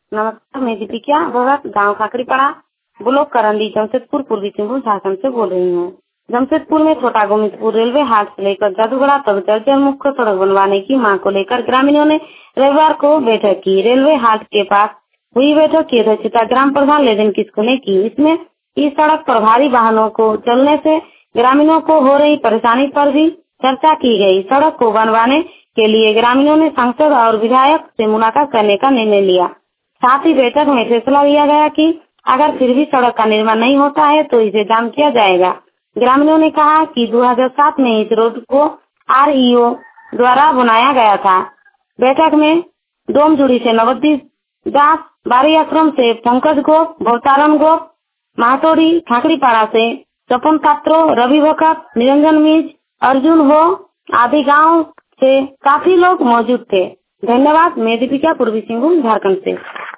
नमस्कार, मैं दीपिका भगत गांव खाकड़ीपाड़ा ब्लॉक करंदी जमशेदपुर पूर्वी सिंहभूम झारखंड से बोल रही हूँ। जमशेदपुर में छोटा गोमिदपुर रेलवे हाट से लेकर जादूगढ़ा तक दर्जन मुख्य सड़क बनवाने की मांग को लेकर ग्रामीणों ने रविवार को बैठक की। रेलवे हाट के पास हुई बैठक की अध्यक्षता ग्राम प्रधान लेदेन किस्कू ने की। इसमें इस सड़क पर भारी वाहनों को चलने से ग्रामीणों को हो रही परेशानी पर भी चर्चा की गई। सड़क को बनवाने के लिए ग्रामीणों ने सांसद और विधायक से मुलाकात करने का निर्णय लिया। साथ ही बैठक में फैसला लिया गया कि अगर फिर भी सड़क का निर्माण नहीं होता है तो इसे जाम किया जाएगा। ग्रामीणों ने कहा कि 2007 में इस रोड को REO द्वारा बनाया गया था। बैठक में डोमजुड़ी से नवदीप दास, बारी आश्रम से पंकज गोप, भवतारण गोप, महातोड़ी खाकड़ीपाड़ा से सपन पात्रो, रवि भगत, निरंजन मिज, अर्जुन हो आदि गांव से काफी लोग मौजूद थे। धन्यवाद। मैं दीपिका पूर्वी सिंहभूम झारखंड से।